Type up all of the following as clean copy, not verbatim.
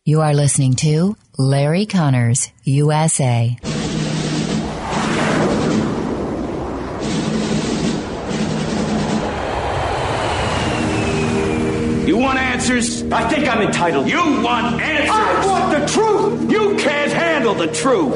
You are listening to Larry Connors, USA. You want answers? I think I'm entitled. You want answers? I want the truth! You can't handle the truth!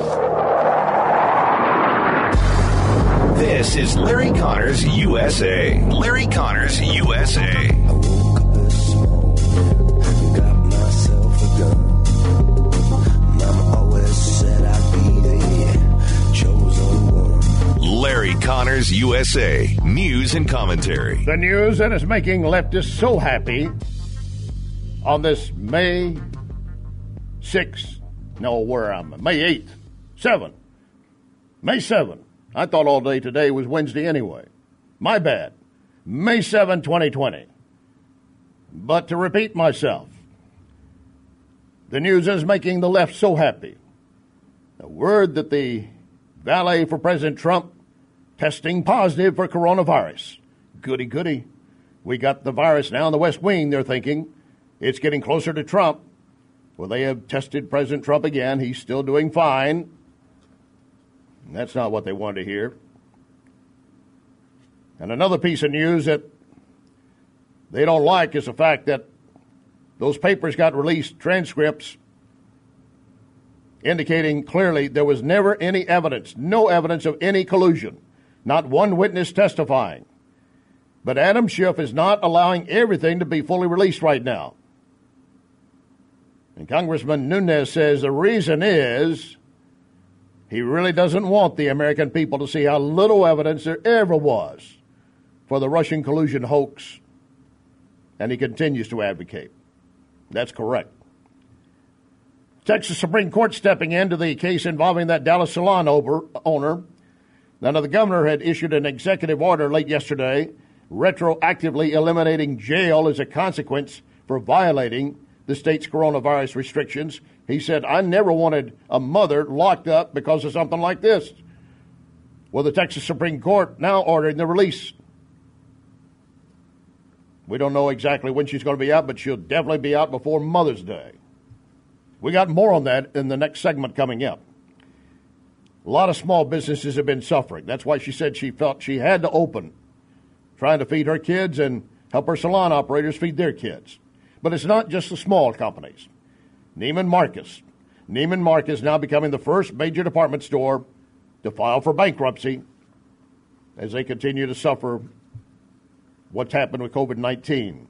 This is Larry Connors, USA. Larry Connors, USA. I woke up this morning, got myself a gun. Mama always said I'd be the chosen one. Larry Connors, USA. News and commentary. The news that is making leftists so happy on this May 6th. No, where am I? May 8th. 7th. May 7th. I thought all day today was Wednesday anyway. My bad. May 7, 2020. But to repeat myself, the news is making the left so happy. The word that the valet for President Trump testing positive for coronavirus. Goody, goody. We got the virus now in the West Wing. They're thinking it's getting closer to Trump. Well, they have tested President Trump again. He's still doing fine. That's not what they wanted to hear. And another piece of news that they don't like is the fact that those papers got released, transcripts, indicating clearly there was never any evidence, no evidence of any collusion, not one witness testifying. But Adam Schiff is not allowing everything to be fully released right now. And Congressman Nunes says the reason is he really doesn't want the American people to see how little evidence there ever was for the Russian collusion hoax, and he continues to advocate. That's correct. Texas Supreme Court stepping into the case involving that Dallas salon owner. Now, the governor had issued an executive order late yesterday retroactively eliminating jail as a consequence for violating the state's coronavirus restrictions. He said, I never wanted a mother locked up because of something like this. Well, the Texas Supreme Court now ordering the release. We don't know exactly when she's going to be out, but she'll definitely be out before Mother's Day. We got more on that in the next segment coming up. A lot of small businesses have been suffering. That's why she said she felt she had to open, trying to feed her kids and help her salon operators feed their kids. But it's not just the small companies. Neiman Marcus. Neiman Marcus now becoming the first major department store to file for bankruptcy as they continue to suffer what's happened with COVID-19.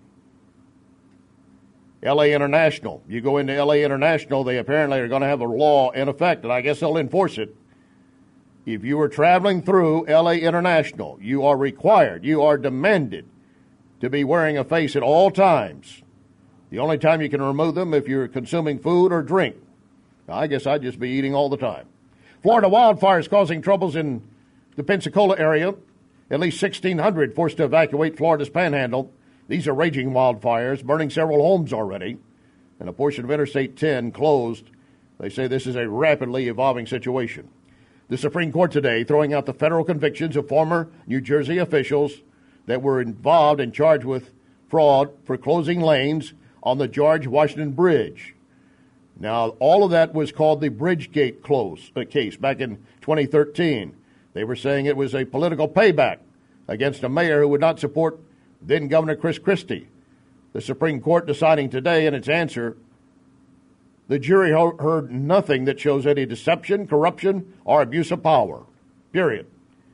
L.A. International. You go into L.A. International, they apparently are going to have a law in effect, and I guess they'll enforce it. If you are traveling through L.A. International, you are required, you are demanded to be wearing a face at all times. The only time you can remove them if you're consuming food or drink. I guess I'd just be eating all the time. Florida wildfires causing troubles in the Pensacola area. At least 1,600 forced to evacuate Florida's panhandle. These are raging wildfires, burning several homes already. And a portion of Interstate 10 closed. They say this is a rapidly evolving situation. The Supreme Court today throwing out the federal convictions of former New Jersey officials that were involved and charged with fraud for closing lanes on the George Washington Bridge. Now, all of that was called the Bridgegate case back in 2013. They were saying it was a political payback against a mayor who would not support then Governor Chris Christie. The Supreme Court deciding today in its answer, the jury heard nothing that shows any deception, corruption, or abuse of power, period.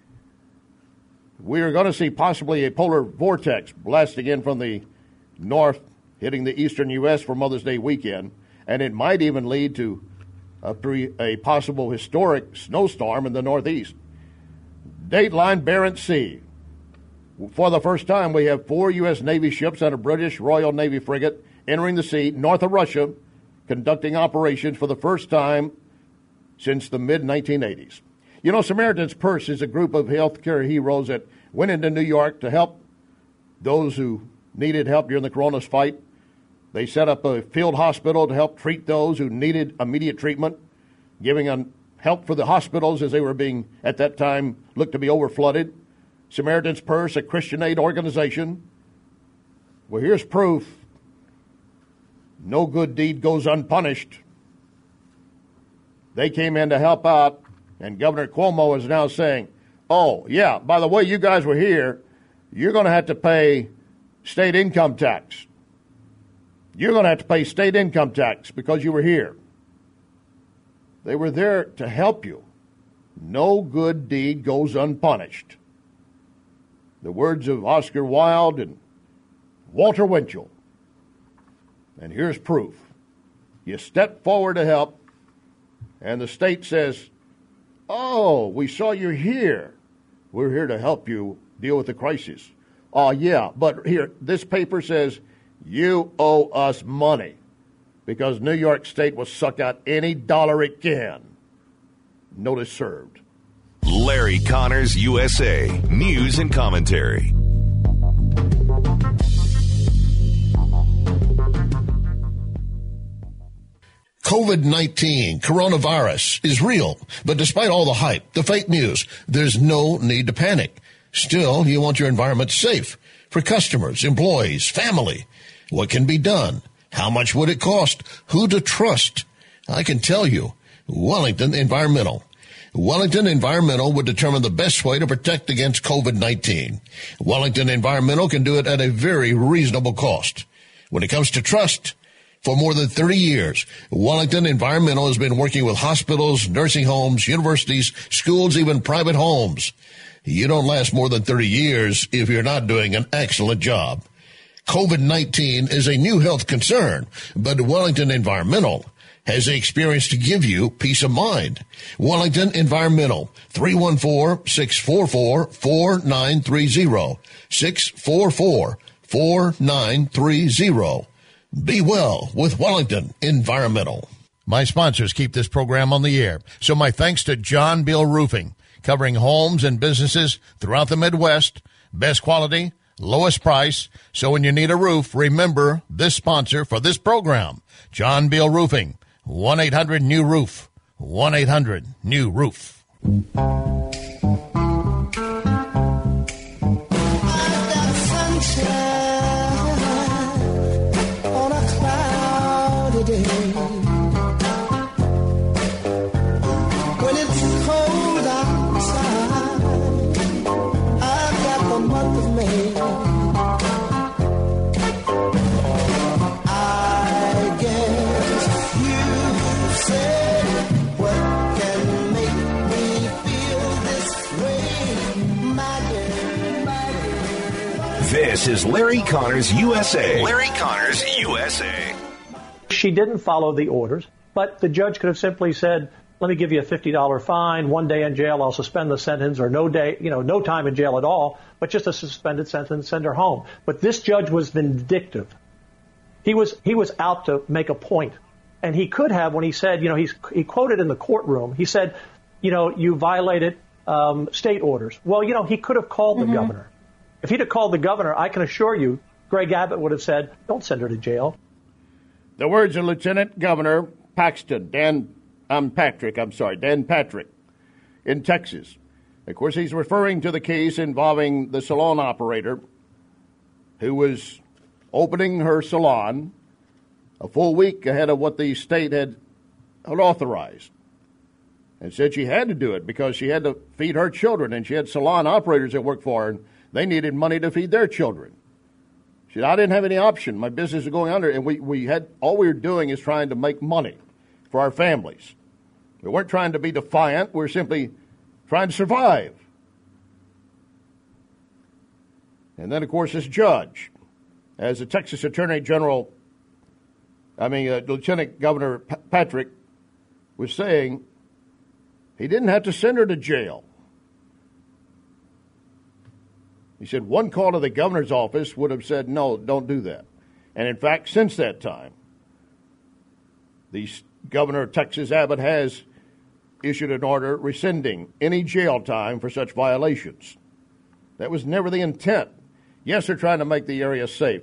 We are going to see possibly a polar vortex blasting in from the north, hitting the eastern U.S. for Mother's Day weekend, and it might even lead to a possible historic snowstorm in the northeast. Dateline Barents Sea. For the first time, we have 4 U.S. Navy ships and a British Royal Navy frigate entering the sea north of Russia, conducting operations for the first time since the mid-1980s. You know, Samaritan's Purse is a group of healthcare heroes that went into New York to help those who needed help during the coronavirus fight. They set up a field hospital to help treat those who needed immediate treatment, giving help for the hospitals as they were being, at that time, looked to be overflooded. Samaritan's Purse, a Christian aid organization. Well, here's proof No good deed goes unpunished. They came in to help out, and Governor Cuomo is now saying, oh, yeah, by the way, you guys were here, you're going to have to pay state income tax. You're going to have to pay state income tax because you were here. They were there to help you. No good deed goes unpunished. The words of Oscar Wilde and Walter Winchell. And here's proof. You step forward to help, and the state says, oh, we saw you here. We're here to help you deal with the crisis. Oh, yeah, but here, this paper says you owe us money because New York State will suck out any dollar it can. Notice served. Larry Connors, USA. News and commentary. COVID-19, coronavirus, is real. But despite all the hype, the fake news, there's no need to panic. Still, you want your environment safe for customers, employees, family. What can be done? How much would it cost? Who to trust? I can tell you, Wellington Environmental. Wellington Environmental would determine the best way to protect against COVID-19. Wellington Environmental can do it at a very reasonable cost. When it comes to trust, for more than 30 years, Wellington Environmental has been working with hospitals, nursing homes, universities, schools, even private homes. You don't last more than 30 years if you're not doing an excellent job. COVID-19 is a new health concern, but Wellington Environmental has the experience to give you peace of mind. Wellington Environmental, 314-644-4930, 644-4930. Be well with Wellington Environmental. My sponsors keep this program on the air, so my thanks to John Bill Roofing, covering homes and businesses throughout the Midwest. Best quality, lowest price. So when you need a roof, remember this sponsor for this program, John Bill Roofing, 1-800-NEW-ROOF, 1-800-NEW-ROOF. This is Larry Connors, USA. Larry Connors, USA. She didn't follow the orders, but the judge could have simply said, let me give you a $50 fine, 1 day in jail, I'll suspend the sentence, or no time in jail at all, but just a suspended sentence, send her home. But this judge was vindictive. He was out to make a point. And he could have, when he said, he quoted in the courtroom, he said, you violated state orders. Well, he could have called the governor. If he'd have called the governor, I can assure you, Greg Abbott would have said, don't send her to jail. The words of Lieutenant Governor Dan Patrick, in Texas. Of course, he's referring to the case involving the salon operator who was opening her salon a full week ahead of what the state had authorized, and said she had to do it because she had to feed her children, and she had salon operators that worked for her, and they needed money to feed their children. She said, I didn't have any option. My business was going under, and we had all we were doing is trying to make money for our families. We weren't trying to be defiant. We were simply trying to survive. And then, of course, this judge, as the Texas Lieutenant Governor Patrick was saying, he didn't have to send her to jail. He said one call to the governor's office would have said, no, don't do that. And in fact, since that time, the governor of Texas, Abbott, has issued an order rescinding any jail time for such violations. That was never the intent. Yes, they're trying to make the area safe.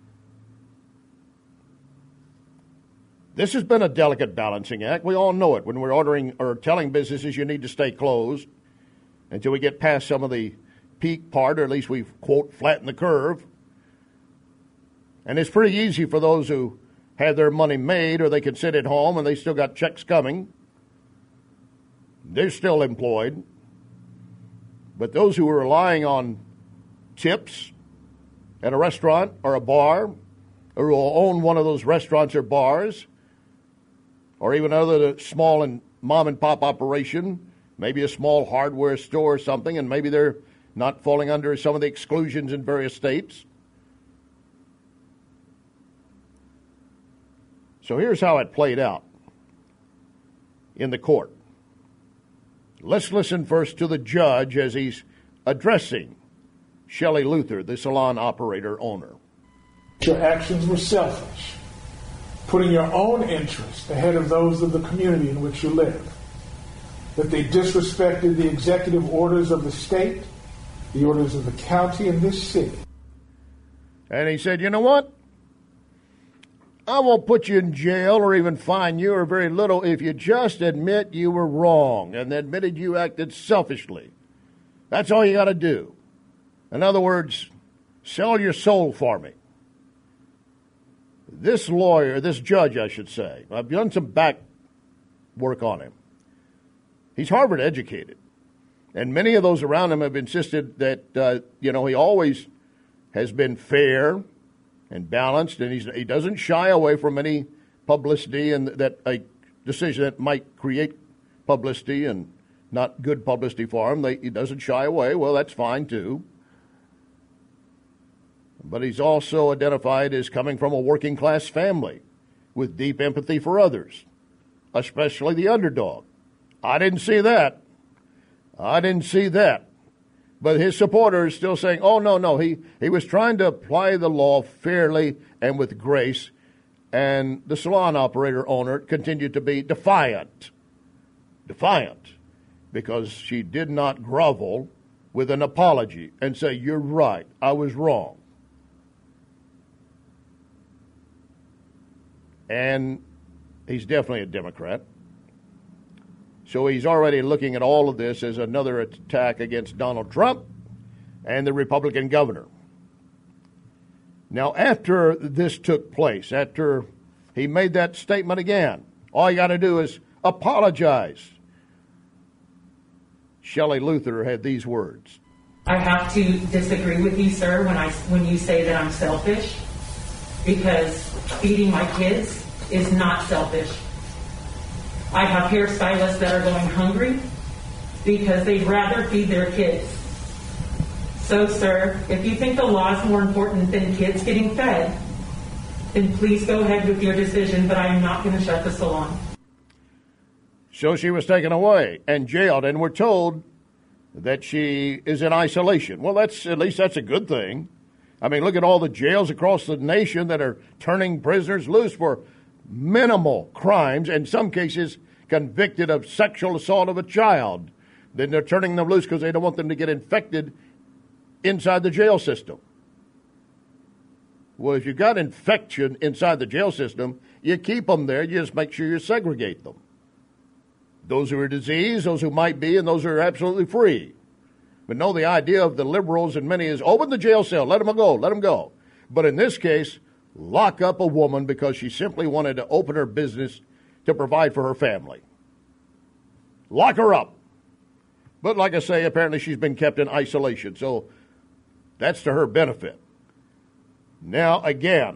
This has been a delicate balancing act. We all know it when we're ordering or telling businesses you need to stay closed until we get past some of the peak part, or at least we've, quote, flattened the curve. And it's pretty easy for those who have their money made, or they can sit at home and they still got checks coming. They're still employed. But those who are relying on tips at a restaurant or a bar, or who will own one of those restaurants or bars, or even another small and mom and pop operation, maybe a small hardware store or something, and maybe they're not falling under some of the exclusions in various states. So here's how it played out in the court. Let's listen first to the judge as he's addressing Shelley Luther, the salon operator owner. Your actions were selfish, putting your own interests ahead of those of the community in which you live. That they disrespected the executive orders of the state, the orders of the county, and this city. And he said, you know what? I won't put you in jail or even fine you or very little if you just admit you were wrong and admitted you acted selfishly. That's all you got to do. In other words, sell your soul for me. This lawyer, this judge, I should say, I've done some back work on him. He's Harvard educated. And many of those around him have insisted that, he always has been fair and balanced, and he doesn't shy away from any publicity, and that a decision that might create publicity and not good publicity for him, he doesn't shy away. Well, that's fine, too. But he's also identified as coming from a working-class family with deep empathy for others, especially the underdog. I didn't see that. But his supporters still saying, oh, no, he was trying to apply the law fairly and with grace, and the salon operator owner continued to be defiant, because she did not grovel with an apology and say, you're right, I was wrong. And he's definitely a Democrat. So he's already looking at all of this as another attack against Donald Trump and the Republican governor. Now, after this took place, after he made that statement again, all you got to do is apologize. Shelley Luther had these words. I have to disagree with you, sir, when you say that I'm selfish, because feeding my kids is not selfish. I have hairstylists that are going hungry because they'd rather feed their kids. So, sir, if you think the law is more important than kids getting fed, then please go ahead with your decision, but I am not going to shut the salon. So she was taken away and jailed, and we're told that she is in isolation. Well, at least that's a good thing. I mean, look at all the jails across the nation that are turning prisoners loose for minimal crimes, in some cases convicted of sexual assault of a child. Then they're turning them loose because they don't want them to get infected inside the jail system. Well, if you've got infection inside the jail system, you keep them there. You just make sure you segregate them. Those who are diseased, those who might be, and those who are absolutely free. But no, the idea of the liberals and many is open the jail cell, let them go. But in this case, lock up a woman because she simply wanted to open her business to provide for her family. Lock her up. But like I say, apparently she's been kept in isolation, so that's to her benefit. Now, again,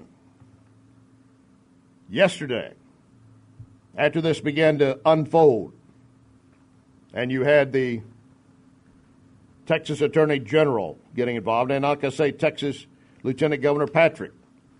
yesterday, after this began to unfold, and you had the Texas Attorney General getting involved, and like I say, Texas Lieutenant Governor Patrick.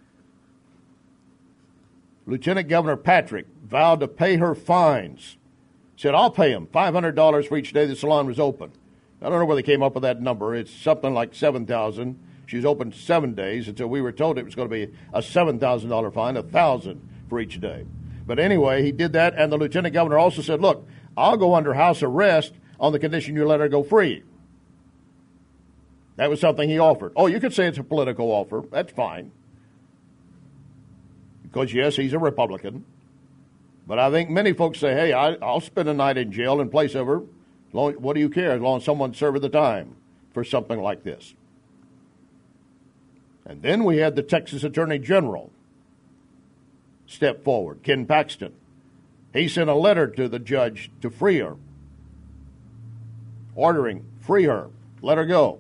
Lieutenant Governor Patrick vowed to pay her fines. Said, I'll pay him $500 for each day the salon was open. I don't know where they came up with that number. It's something like $7,000. She's open 7 days, and so we were told it was going to be a $7,000 fine, $1,000 for each day. But anyway, he did that, and the lieutenant governor also said, look, I'll go under house arrest on the condition you let her go free. That was something he offered. Oh, you could say it's a political offer. That's fine. Because, yes, he's a Republican. But I think many folks say, hey, I'll spend a night in jail in place of her. What do you care as long as someone's serving the time for something like this? And then we had the Texas Attorney General stepped forward, Ken Paxton. He sent a letter to the judge to free her, ordering, free her, let her go,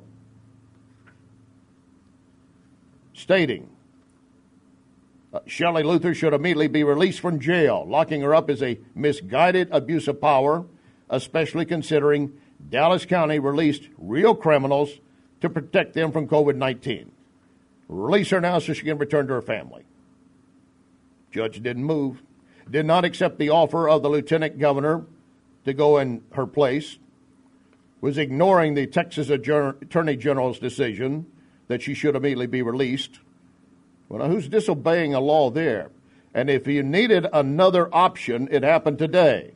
stating, Shelley Luther should immediately be released from jail. Locking her up is a misguided abuse of power, especially considering Dallas County released real criminals to protect them from COVID-19. Release her now so she can return to her family. Judge didn't move, did not accept the offer of the lieutenant governor to go in her place, was ignoring the Texas Attorney General's decision that she should immediately be released. Well, now, who's disobeying a law there? And if you needed another option, it happened today.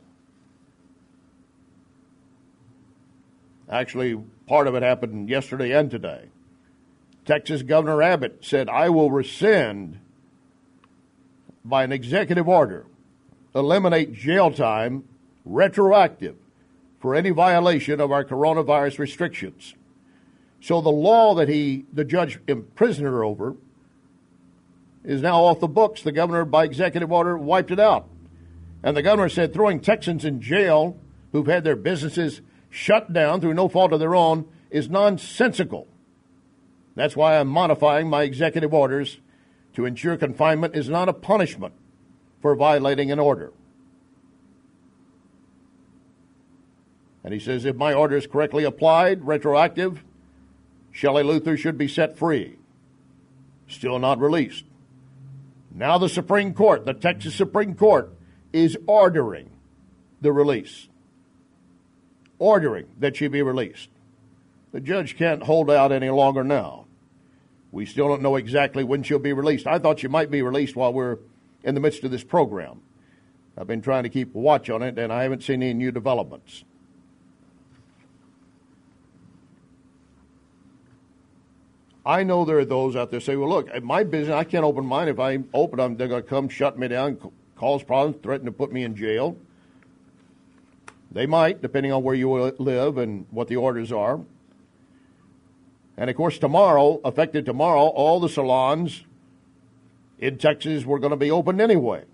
Actually, part of it happened yesterday and today. Texas Governor Abbott said, I will rescind, by an executive order, eliminate jail time retroactive for any violation of our coronavirus restrictions. So the law that the judge imprisoned her over is now off the books. The governor, by executive order, wiped it out. And the governor said throwing Texans in jail who've had their businesses shut down through no fault of their own is nonsensical. That's why I'm modifying my executive orders to ensure confinement is not a punishment for violating an order. And he says if my order is correctly applied, retroactive, Shelley Luther should be set free. Still not released. Now the Supreme Court, the Texas Supreme Court, is ordering the release. Ordering that she be released. The judge can't hold out any longer now. We still don't know exactly when she'll be released. I thought she might be released while we're in the midst of this program. I've been trying to keep a watch on it, and I haven't seen any new developments. I know there are those out there say, well, look, my business, I can't open mine. If I open them, they're going to come shut me down, cause problems, threaten to put me in jail. They might, depending on where you live and what the orders are. And, of course, effective tomorrow, all the salons in Texas were going to be open anyway.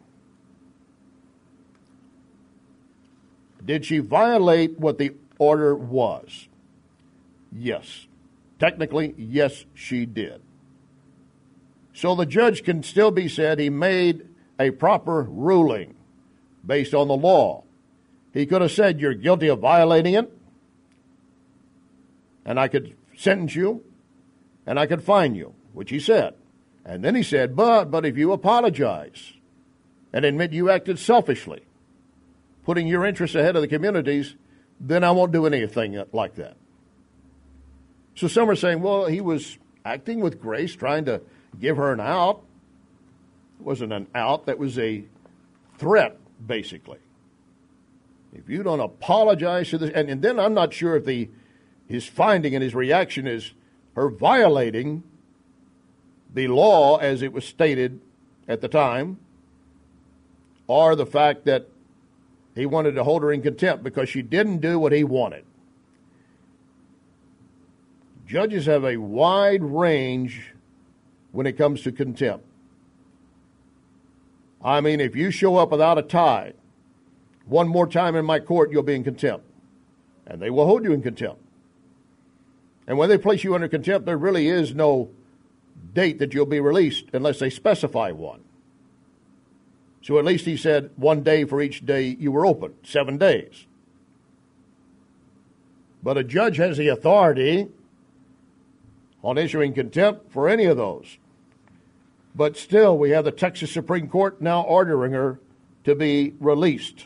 Did she violate what the order was? Yes. Technically, yes, she did. So the judge can still be said he made a proper ruling based on the law. He could have said, you're guilty of violating it, and I could sentence you, and I could fine you, which he said. And then he said, but if you apologize and admit you acted selfishly, putting your interests ahead of the community's, then I won't do anything like that. So some are saying, well, he was acting with grace, trying to give her an out. It wasn't an out. That was a threat, basically. If you don't apologize to this, and then I'm not sure if his finding and his reaction is her violating the law as it was stated at the time, or the fact that he wanted to hold her in contempt because she didn't do what he wanted. Judges have a wide range when it comes to contempt. I mean, if you show up without a tie, one more time in my court, you'll be in contempt. And they will hold you in contempt. And when they place you under contempt, there really is no date that you'll be released unless they specify one. So at least he said 1 day for each day you were open, 7 days. But a judge has the authority on issuing contempt for any of those. But still, we have the Texas Supreme Court now ordering her to be released.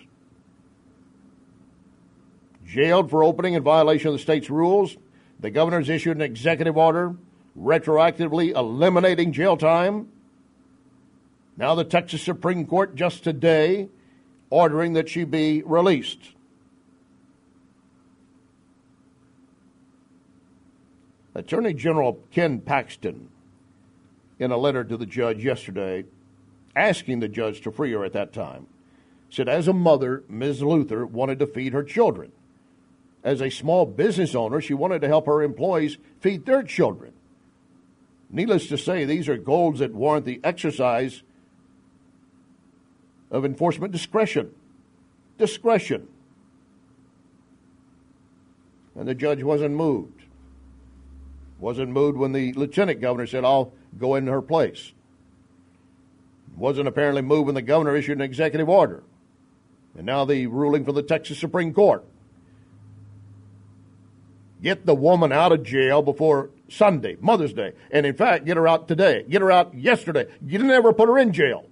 Jailed for opening in violation of the state's rules, the governor's issued an executive order retroactively eliminating jail time. Now the Texas Supreme Court just today ordering that she be released. Attorney General Ken Paxton, in a letter to the judge yesterday, asking the judge to free her at that time, said, as a mother, Ms. Luther wanted to feed her children. As a small business owner, she wanted to help her employees feed their children. Needless to say, these are goals that warrant the exercise of enforcement discretion. Discretion. And the judge wasn't moved. Wasn't moved when the lieutenant governor said, I'll go in her place. Wasn't apparently moved when the governor issued an executive order. And now the ruling from the Texas Supreme Court. Get the woman out of jail before Sunday, Mother's Day. And in fact, get her out today. Get her out yesterday. You didn't ever put her in jail.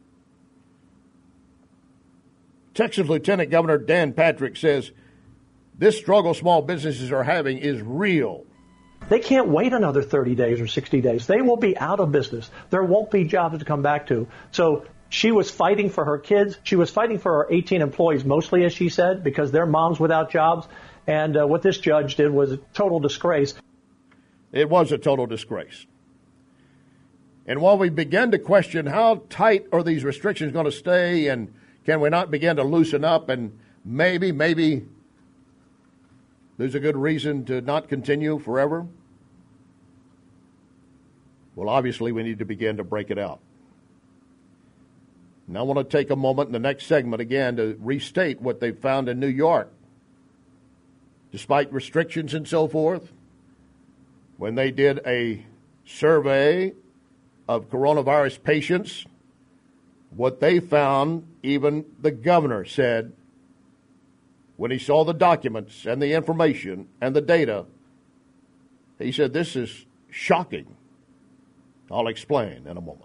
Texas Lieutenant Governor Dan Patrick says this struggle small businesses are having is real. They can't wait another 30 days or 60 days. They will be out of business. There won't be jobs to come back to. So she was fighting for her kids. She was fighting for her 18 employees mostly, as she said, because they're moms without jobs. And what this judge did was a total disgrace. It was a total disgrace. And while we began to question how tight are these restrictions going to stay and can we not begin to loosen up and maybe there's a good reason to not continue forever? Well, obviously, we need to begin to break it out. Now, I want to take a moment in the next segment again to restate what they found in New York. Despite restrictions and so forth, when they did a survey of coronavirus patients, what they found, even the governor said, when he saw the documents and the information and the data, he said, this is shocking. I'll explain in a moment.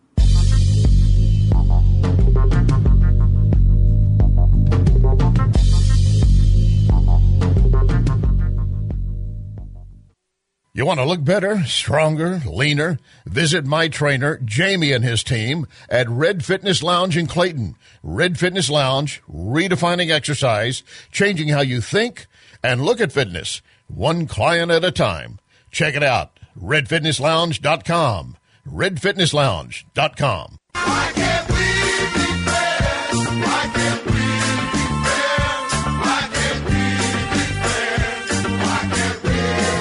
You want to look better, stronger, leaner? Visit my trainer, Jamie, and his team at Red Fitness Lounge in Clayton. Red Fitness Lounge, redefining exercise, changing how you think and look at fitness, one client at a time. Check it out, redfitnesslounge.com. redfitnesslounge.com. Why can't we be friends? Why can't we be friends? Why can't we be friends? Why can't we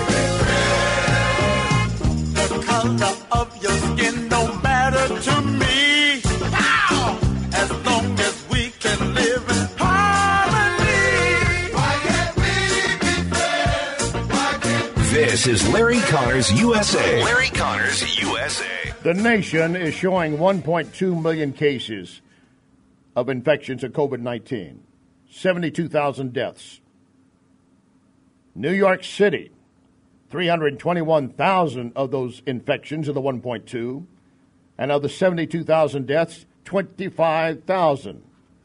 be friends? The color of your skin don't matter to me. Wow! As long as we can live in harmony. Why can't we be friends? Why can't we? This is Larry Connors USA. Larry Connors USA. The nation is showing 1.2 million cases of infections of COVID-19, 72,000 deaths. New York City, 321,000 of those infections of the 1.2, and of the 72,000 deaths, 25,000.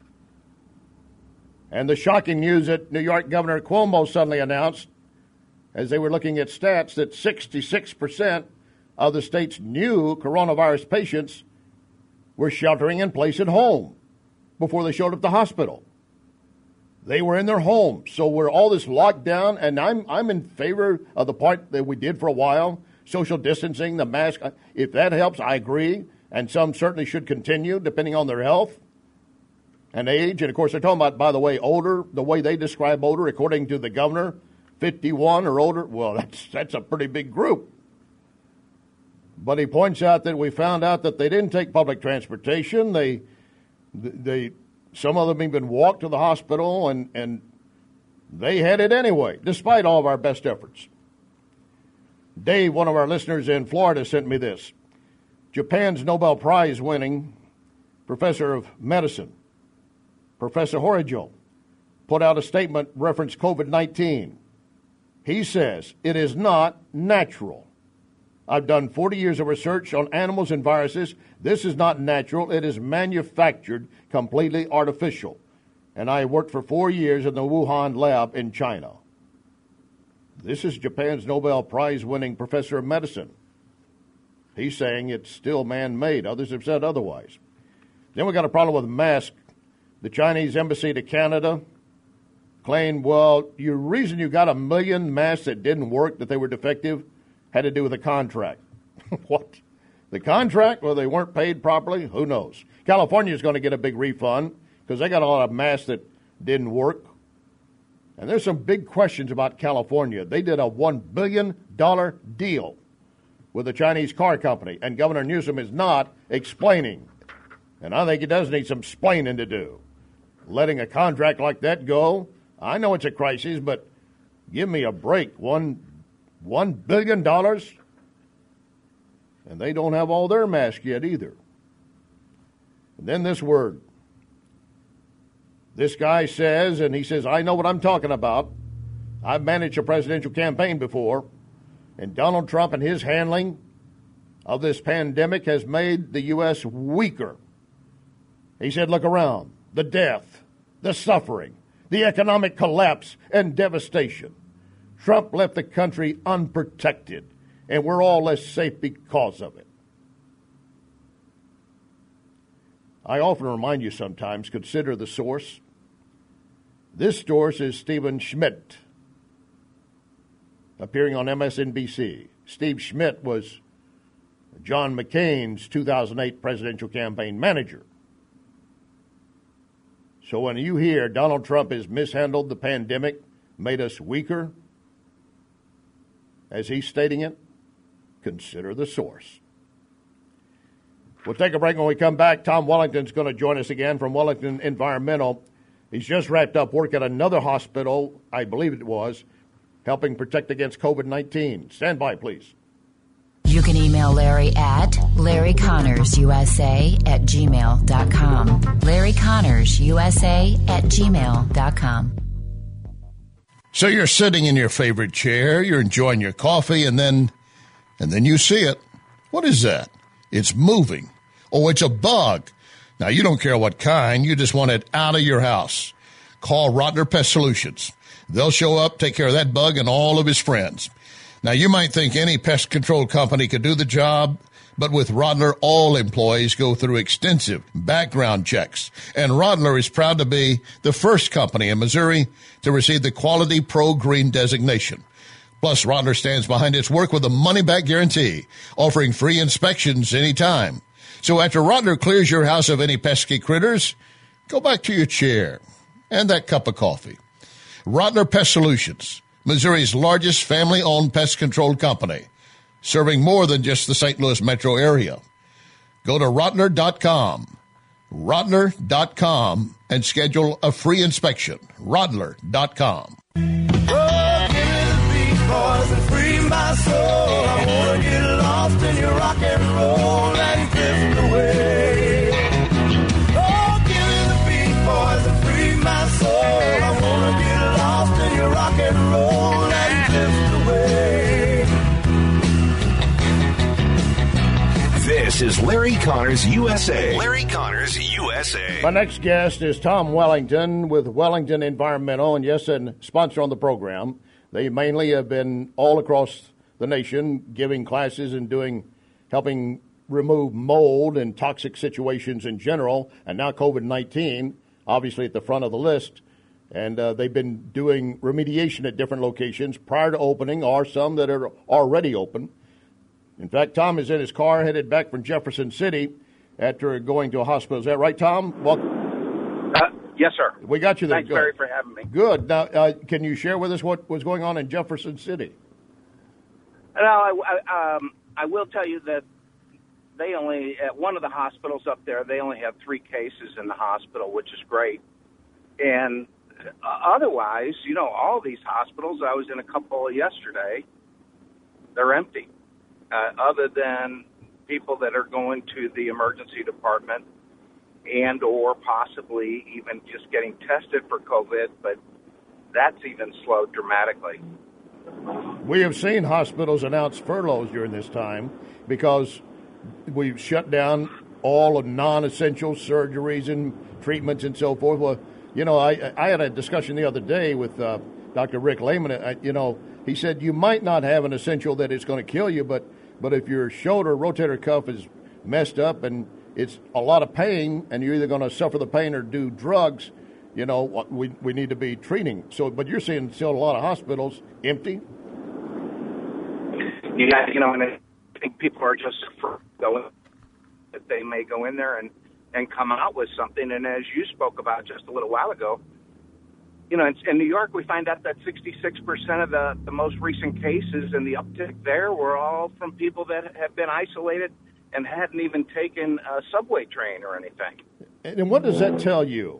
And the shocking news that New York Governor Cuomo suddenly announced, as they were looking at stats, that 66% of the state's new coronavirus patients were sheltering in place at home before they showed up at the hospital. They were in their homes. So we're all this locked down, and I'm in favor of the part that we did for a while, social distancing, the mask. If that helps, I agree, and some certainly should continue depending on their health and age. And, of course, they're talking about, by the way, older, the way they describe older, according to the governor, 51 or older. Well, that's a pretty big group. But he points out that we found out that they didn't take public transportation. They some of them even walked to the hospital, and they had it anyway, despite all of our best efforts. Dave, one of our listeners in Florida, sent me this. Japan's Nobel Prize-winning professor of medicine, Professor Horijo, put out a statement referencing COVID-19. He says, it is not natural. I've done 40 years of research on animals and viruses. This is not natural. It is manufactured, completely artificial. And I worked for 4 years in the Wuhan lab in China. This is Japan's Nobel Prize-winning professor of medicine. He's saying it's still man-made. Others have said otherwise. Then we got a problem with masks. The Chinese embassy to Canada claimed, well, the reason you got 1 million masks that didn't work, that they were defective, had to do with the contract. What? The contract? Well, they weren't paid properly? Who knows? California is going to get a big refund because they got a lot of masks that didn't work. And there's some big questions about California. They did a $1 billion deal with the Chinese car company, and Governor Newsom is not explaining And I think he does need some explaining to do. Letting a contract like that go, I know it's a crisis, but give me a break. $1 billion? And they don't have all their masks yet either. And then this word. This guy says, and he says, I know what I'm talking about. I've managed a presidential campaign before, and Donald Trump and his handling of this pandemic has made the U.S. weaker. He said, look around. The death, the suffering, the economic collapse and devastation. Trump left the country unprotected, and we're all less safe because of it. I often remind you sometimes, consider the source. This source is Stephen Schmidt, appearing on MSNBC. Steve Schmidt was John McCain's 2008 presidential campaign manager. So when you hear Donald Trump has mishandled the pandemic, made us weaker, as he's stating it, consider the source. We'll take a break. When we come back, Tom Wellington's going to join us again from Wellington Environmental. He's just wrapped up work at another hospital, I believe it was, helping protect against COVID-19. Stand by, please. You can email Larry at LarryConnorsUSA@gmail.com. LarryConnorsUSA@gmail.com. So you're sitting in your favorite chair, you're enjoying your coffee, and then you see it. What is that? It's moving. Oh, it's a bug. Now, you don't care what kind. You just want it out of your house. Call Rotner Pest Solutions. They'll show up, take care of that bug and all of his friends. Now, you might think any pest control company could do the job, but with Rotner, all employees go through extensive background checks. And Rotner is proud to be the first company in Missouri to receive the Quality Pro Green designation. Plus, Rotner stands behind its work with a money-back guarantee, offering free inspections anytime. So after Rotner clears your house of any pesky critters, go back to your chair and that cup of coffee. Rotner Pest Solutions, Missouri's largest family-owned pest control company, serving more than just the St. Louis metro area. Go to Rotner.com, Rotner.com, and schedule a free inspection. Rotner.com. Boys and free my soul. I wanna get lost in your rock and roll and drift away. Oh, give me the beat, boys, and free my soul. I wanna get lost in your rock and roll and drift away. This is Larry Connors USA. Larry Connors USA. My next guest is Tom Wellington with Wellington Environmental, and yes, a sponsor on the program. They mainly have been all across the nation giving classes and helping remove mold and toxic situations in general, and now COVID-19, obviously at the front of the list. And they've been doing remediation at different locations prior to opening, or some that are already open. In fact, Tom is in his car headed back from Jefferson City after going to a hospital. Is that right, Tom? Welcome. Yes, sir. We got you there. Thanks, Larry, for having me. Good. Now, can you share with us what was going on in Jefferson City? No, I will tell you that they only, at one of the hospitals up there, they only have 3 cases in the hospital, which is great. And otherwise, all these hospitals, I was in a couple yesterday, they're empty, other than people that are going to the emergency department and or possibly even just getting tested for COVID, but that's even slowed dramatically. We have seen hospitals announce furloughs during this time because we've shut down all of non-essential surgeries and treatments and so forth. Well, I had a discussion the other day with Dr. Rick Lehman. He said you might not have an essential that is going to kill you, but if your shoulder rotator cuff is messed up and it's a lot of pain, and you're either going to suffer the pain or do drugs, we need to be treating. So, but you're seeing still a lot of hospitals empty. Yeah, and I think people are just going that they may go in there and come out with something. And as you spoke about just a little while ago, in New York, we find out that 66% of the most recent cases and the uptick there were all from people that have been isolated and hadn't even taken a subway train or anything. And what does that tell you?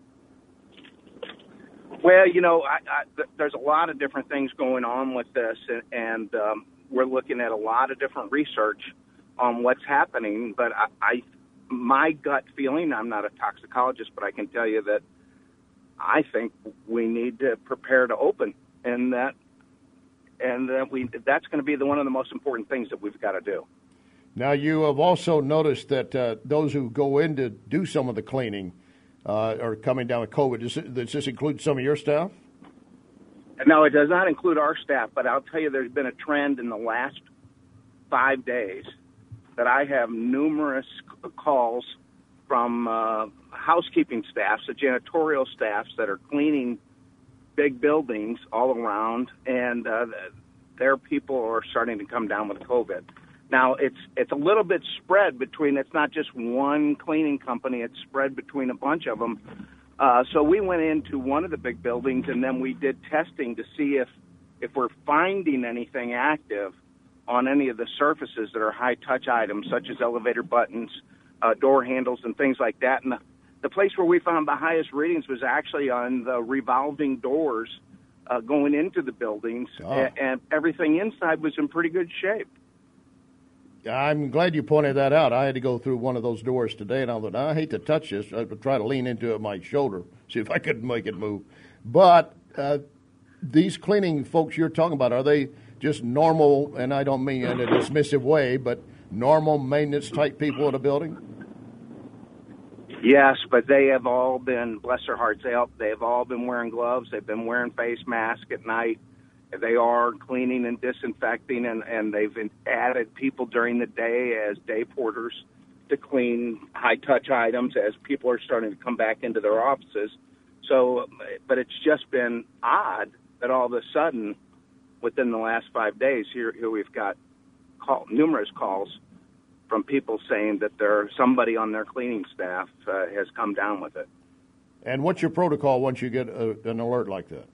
Well, you know, there's a lot of different things going on with this, and we're looking at a lot of different research on what's happening. But my gut feeling, I'm not a toxicologist, but I can tell you that I think we need to prepare to open, and that's going to be one of the most important things that we've got to do. Now, you have also noticed that those who go in to do some of the cleaning are coming down with COVID. Does this include some of your staff? No, it does not include our staff, but I'll tell you there's been a trend in the last 5 days that I have numerous calls from housekeeping staffs, the janitorial staffs that are cleaning big buildings all around, and their people are starting to come down with COVID. Now, it's a little bit spread between, it's not just one cleaning company, it's spread between a bunch of them. So we went into one of the big buildings, and then we did testing to see if we're finding anything active on any of the surfaces that are high-touch items, such as elevator buttons, door handles, and things like that. And the place where we found the highest readings was actually on the revolving doors going into the buildings, and everything inside was in pretty good shape. I'm glad you pointed that out. I had to go through one of those doors today, and I thought, I hate to touch this. I would try to lean into it with my shoulder, see if I could make it move. But these cleaning folks you're talking about, are they just normal, and I don't mean in a dismissive way, but normal maintenance-type people in a building? Yes, but they have all been, bless their hearts, they have all been wearing gloves. They've been wearing face masks at night. They are cleaning and disinfecting, and they've added people during the day as day porters to clean high-touch items as people are starting to come back into their offices. So, but it's just been odd that all of a sudden, within the last 5 days, here we've got numerous calls from people saying that somebody on their cleaning staff has come down with it. And what's your protocol once you get an alert like that?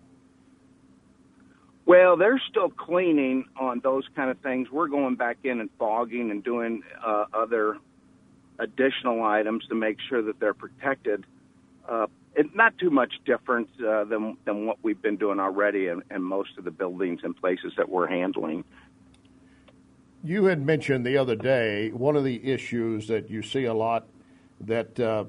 Well, they're still cleaning on those kind of things. We're going back in and fogging and doing other additional items to make sure that they're protected. It's not too much different than what we've been doing already in most of the buildings and places that we're handling. You had mentioned the other day one of the issues that you see a lot that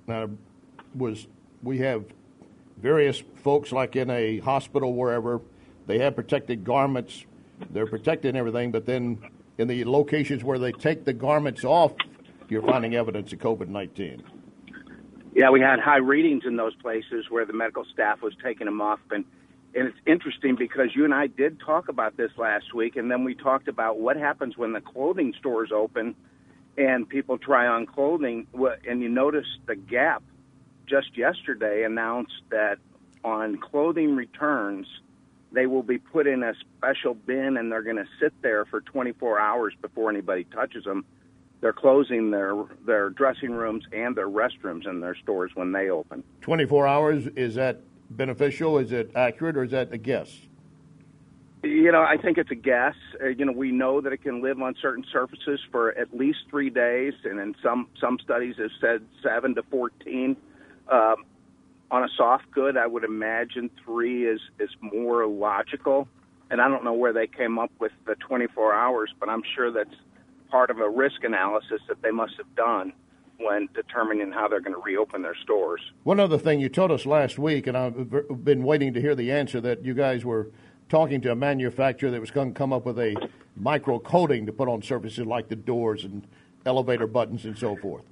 was we have various folks like in a hospital, wherever, they have protected garments, they're protected and everything, but then in the locations where they take the garments off, you're finding evidence of COVID-19. Yeah, we had high readings in those places where the medical staff was taking them off. And it's interesting because you and I did talk about this last week, and then we talked about what happens when the clothing stores open and people try on clothing. And you notice the Gap just yesterday announced that on clothing returns, they will be put in a special bin, and they're going to sit there for 24 hours before anybody touches them. They're closing their dressing rooms and their restrooms in their stores when they open. 24 hours, is that beneficial? Is it accurate, or is that a guess? You know, I think it's a guess. We know that it can live on certain surfaces for at least 3 days, and in some studies have said 7 to 14. On a soft good, I would imagine 3 is more logical. And I don't know where they came up with the 24 hours, but I'm sure that's part of a risk analysis that they must have done when determining how they're going to reopen their stores. One other thing you told us last week, and I've been waiting to hear the answer, that you guys were talking to a manufacturer that was going to come up with a micro coating to put on surfaces like the doors and elevator buttons and so forth.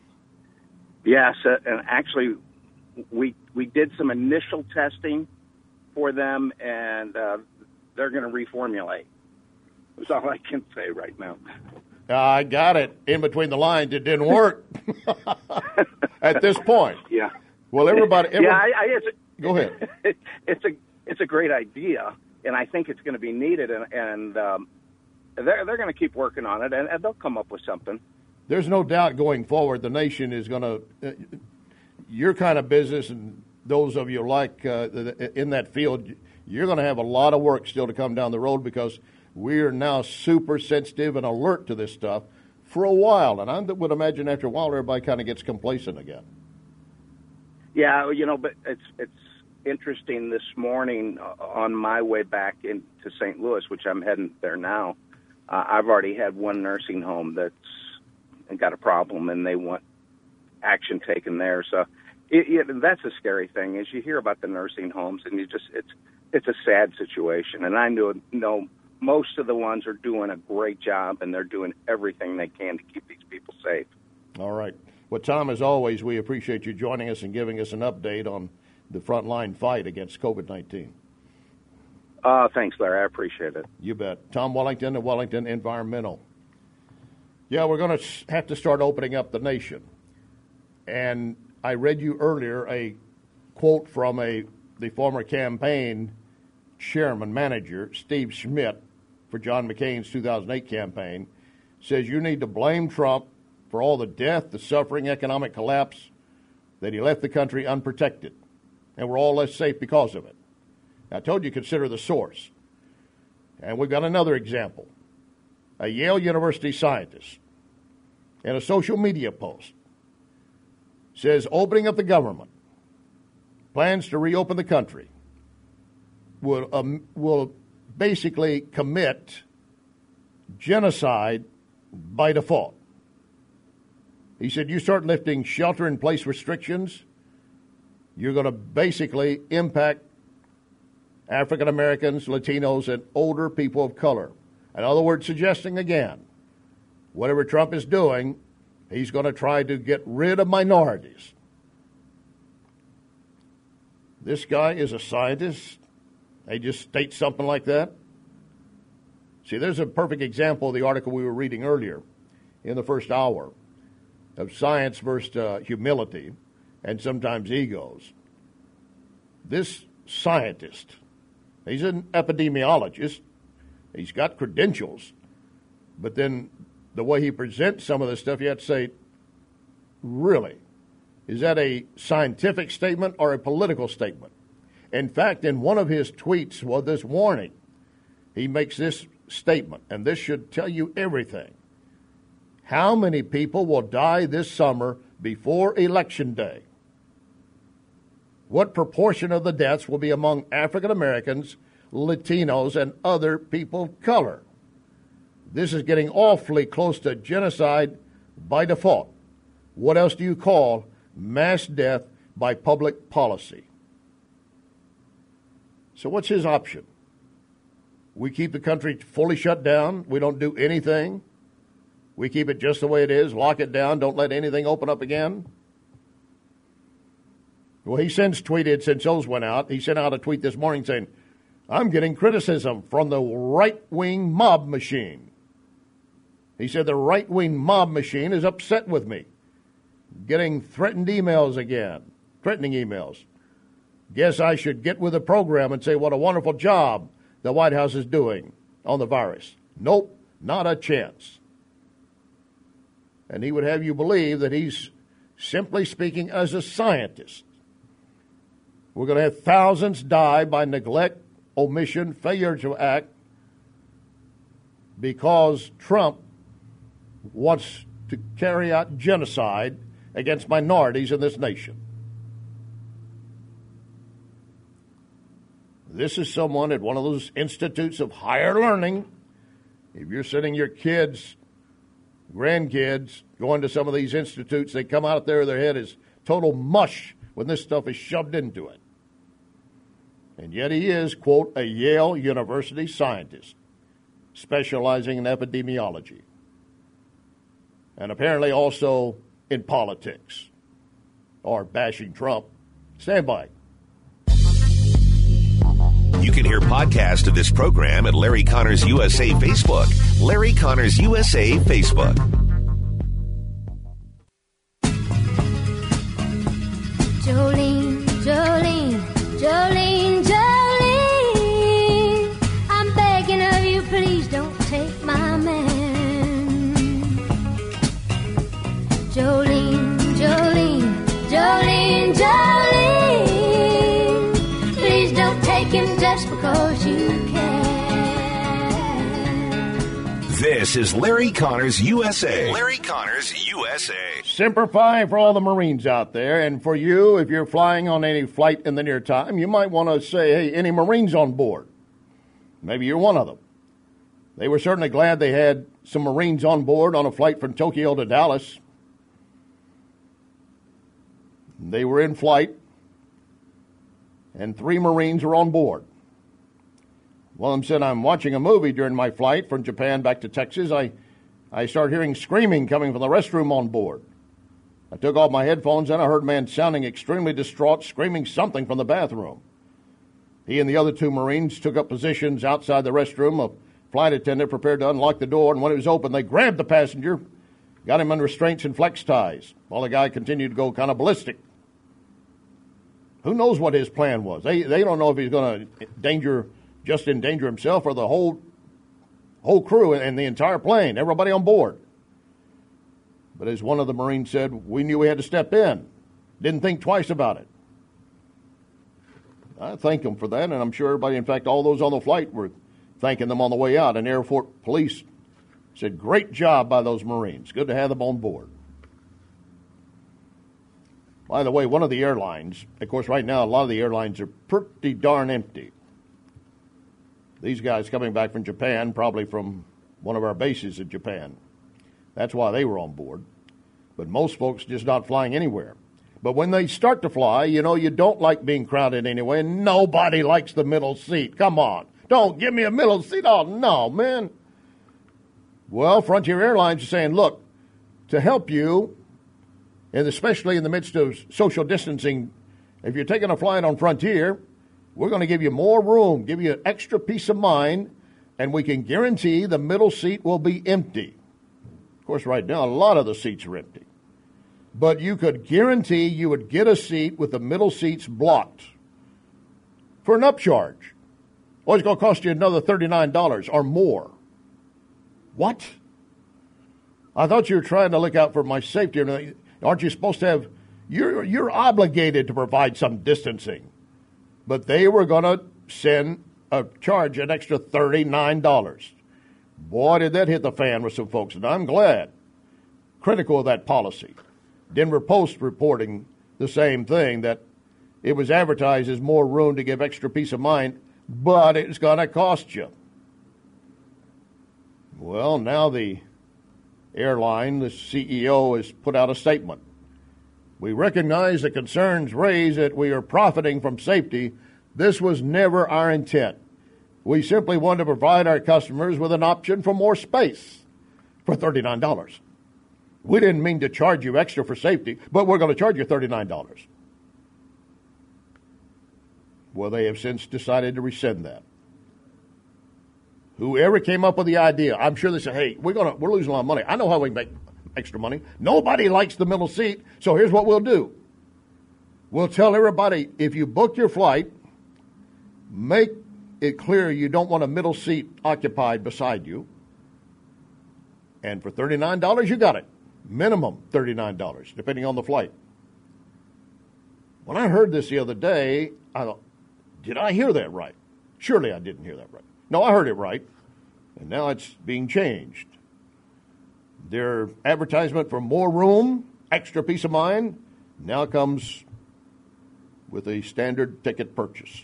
Yes, and actually we did some initial testing for them, and they're going to reformulate. That's all I can say right now. I got it. In between the lines, it didn't work at this point. Yeah. Well, everybody. Go ahead. It's a great idea, and I think it's going to be needed, and they're going to keep working on it, and they'll come up with something. There's no doubt going forward, the nation is going to. Your kind of business and those of you like in that field, you're going to have a lot of work still to come down the road because we are now super sensitive and alert to this stuff for a while, and I would imagine after a while everybody kind of gets complacent again. Yeah, but it's interesting. This morning on my way back into St. Louis, which I'm heading there now, I've already had one nursing home that's got a problem, and they want action taken there. So that's a scary thing, is you hear about the nursing homes, and it's a sad situation. And I know most of the ones are doing a great job, and they're doing everything they can to keep these people safe. All right. Well, Tom, as always, we appreciate you joining us and giving us an update on the frontline fight against COVID-19. Thanks, Larry. I appreciate it. You bet. Tom Wellington of Wellington Environmental. Yeah, we're going to have to start opening up the nation. And I read you earlier a quote from the former campaign chairman, manager, Steve Schmidt, for John McCain's 2008 campaign, says you need to blame Trump for all the death, the suffering, economic collapse, that he left the country unprotected. And we're all less safe because of it. I told you consider the source. And we've got another example. A Yale University scientist in a social media post says opening up the government, plans to reopen the country, will basically commit genocide by default. He said, you start lifting shelter-in-place restrictions, you're going to basically impact African Americans, Latinos, and older people of color. In other words, suggesting again, whatever Trump is doing, he's going to try to get rid of minorities. This guy is a scientist. They just state something like that. See, there's a perfect example of the article we were reading earlier in the first hour of science versus humility and sometimes egos. This scientist, he's an epidemiologist. He's got credentials. But then the way he presents some of this stuff, you have to say, really, is that a scientific statement or a political statement? In fact, in one of his tweets was this warning. He makes this statement, and this should tell you everything. How many people will die this summer before Election Day? What proportion of the deaths will be among African Americans, Latinos, and other people of color? This is getting awfully close to genocide by default. What else do you call mass death by public policy? So what's his option? We keep the country fully shut down. We don't do anything. We keep it just the way it is, lock it down, don't let anything open up again. Well, he since tweeted, since those went out, he sent out a tweet this morning saying, I'm getting criticism from the right-wing mob machine. He said the right-wing mob machine is upset with me. Getting threatening emails. Guess I should get with the program and say what a wonderful job the White House is doing on the virus. Nope, not a chance. And he would have you believe that he's simply speaking as a scientist. We're going to have thousands die by neglect, omission, failure to act because Trump wants to carry out genocide against minorities in this nation. This is someone at one of those institutes of higher learning. If you're sending your kids, grandkids, going to some of these institutes, they come out there, their head is total mush when this stuff is shoved into it. And yet he is, quote, a Yale University scientist specializing in epidemiology. And apparently also in politics or bashing Trump. Stand by. You can hear podcasts of this program at Larry Connors USA Facebook. Larry Connors USA Facebook. Jolene, Jolene, Jolene, Jolene, I'm begging of you, please don't take my man. Jolene, Jolene, Jolene, Jolene, please don't take him just because you can. This is Larry Connors USA. Larry Connors USA. Semper Fi for all the Marines out there. And for you, if you're flying on any flight in the near time, you might want to say, hey, any Marines on board? Maybe you're one of them. They were certainly glad they had some Marines on board on a flight from Tokyo to Dallas. They were in flight, and 3 Marines were on board. One of them said, I'm watching a movie during my flight from Japan back to Texas. I started hearing screaming coming from the restroom on board. I took off my headphones, and I heard a man sounding extremely distraught, screaming something from the bathroom. He and the other 2 Marines took up positions outside the restroom. A flight attendant prepared to unlock the door, and when it was open, they grabbed the passenger, got him in restraints and flex ties, while the guy continued to go kind of ballistic. Who knows what his plan was? They don't know if he's going to endanger himself or the whole crew and the entire plane, everybody on board. But as one of the Marines said, we knew we had to step in. Didn't think twice about it. I thank them for that, and I'm sure everybody, in fact, all those on the flight were thanking them on the way out. And Airport Police said, great job by those Marines. Good to have them on board. By the way, one of the airlines, of course, right now, a lot of the airlines are pretty darn empty. These guys coming back from Japan, probably from one of our bases in Japan. That's why they were on board. But most folks just not flying anywhere. But when they start to fly, you know, you don't like being crowded anyway. Nobody likes the middle seat. Come on. Don't give me a middle seat. Oh, no, man. Well, Frontier Airlines is saying, look, to help you, and especially in the midst of social distancing, if you're taking a flight on Frontier, we're going to give you more room, give you an extra peace of mind, and we can guarantee the middle seat will be empty. Of course, right now, a lot of the seats are empty. But you could guarantee you would get a seat with the middle seats blocked for an upcharge. Or it's going to cost you another $39 or more. What? I thought you were trying to look out for my safety. Aren't you supposed to have, you're obligated to provide some distancing. But they were going to charge an extra $39. Boy, did that hit the fan with some folks, and I'm glad. Critical of that policy. Denver Post reporting the same thing, that it was advertised as more room to give extra peace of mind, but it's going to cost you. Well, now the airline, the CEO, has put out a statement. We recognize the concerns raised that we are profiting from safety. This was never our intent. We simply wanted to provide our customers with an option for more space for $39. We didn't mean to charge you extra for safety, but we're going to charge you $39. Well, they have since decided to rescind that. Whoever came up with the idea, I'm sure they said, hey, we're losing a lot of money. I know how we can make extra money. Nobody likes the middle seat, so here's what we'll do. We'll tell everybody, if you book your flight, make it clear you don't want a middle seat occupied beside you. And for $39, you got it. Minimum $39, depending on the flight. When I heard this the other day, I thought, did I hear that right? Surely I didn't hear that right. No, I heard it right, and now it's being changed. Their advertisement for more room, extra peace of mind, now comes with a standard ticket purchase.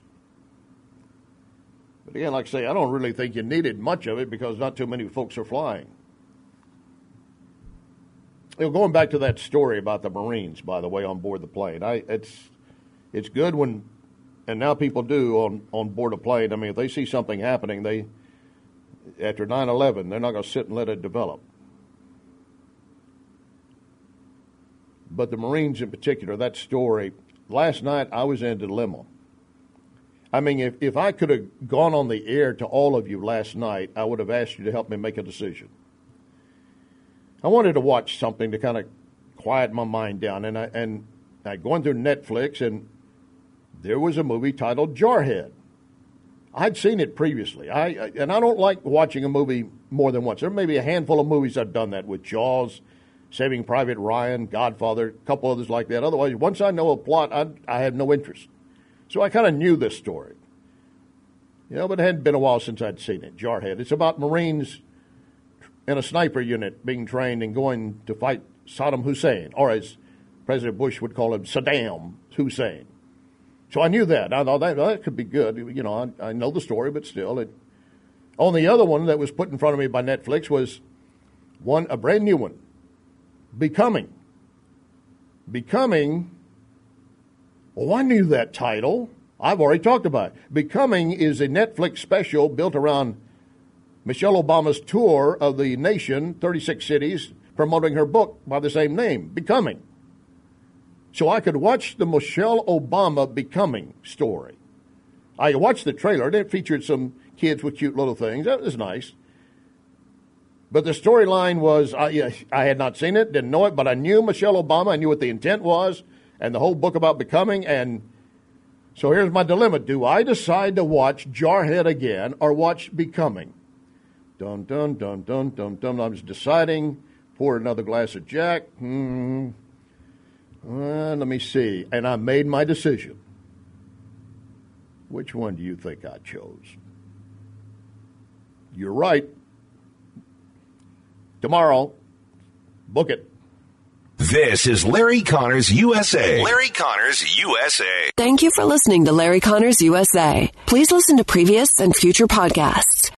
But again, like I say, I don't really think you needed much of it because not too many folks are flying. Going back to that story about the Marines, by the way, on board the plane, it's good when, and now people do on board a plane. I mean, if they see something happening, after 9/11, they're not going to sit and let it develop. But the Marines in particular, that story, last night I was in a dilemma. I mean, if I could have gone on the air to all of you last night, I would have asked you to help me make a decision. I wanted to watch something to kind of quiet my mind down, and I going through Netflix, and there was a movie titled Jarhead. I'd seen it previously, and I don't like watching a movie more than once. There may be a handful of movies I've done that with: Jaws, Saving Private Ryan, Godfather, a couple others like that. Otherwise, once I know a plot, I have no interest. So I kind of knew this story. But it hadn't been a while since I'd seen it, Jarhead. It's about Marines in a sniper unit being trained and going to fight Saddam Hussein, or as President Bush would call him, Saddam Hussein. So I knew that. I thought that could be good. You know, I know the story, but still. On the other one that was put in front of me by Netflix was a brand new one, Becoming. Becoming, well, I knew that title. I've already talked about it. Becoming is a Netflix special built around Michelle Obama's tour of the nation, 36 cities, promoting her book by the same name, Becoming. So I could watch the Michelle Obama Becoming story. I watched the trailer, and it featured some kids with cute little things. That was nice. But the storyline was, I had not seen it, didn't know it, but I knew Michelle Obama. I knew what the intent was, and the whole book about Becoming. And so here's my dilemma. Do I decide to watch Jarhead again or watch Becoming? Dun, dun, dun, dun, dun, dun. I was deciding, poured another glass of Jack. Let me see. And I made my decision. Which one do you think I chose? You're right. Tomorrow, book it. This is Larry Connors USA. Larry Connors USA. Thank you for listening to Larry Connors USA. Please listen to previous and future podcasts